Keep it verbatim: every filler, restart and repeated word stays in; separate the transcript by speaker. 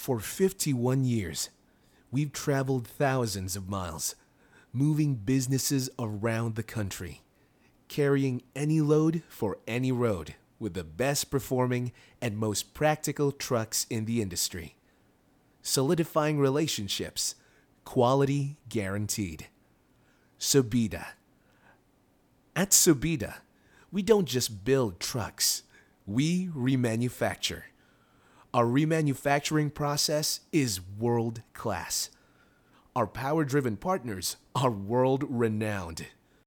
Speaker 1: For fifty-one years, we've traveled thousands of miles, moving businesses around the country, carrying any load for any road with the best performing and most practical trucks in the industry. Solidifying relationships, quality guaranteed. Subida. At Subida, we don't just build trucks, we remanufacture. Our remanufacturing process is world class. Our power-driven partners are world-renowned.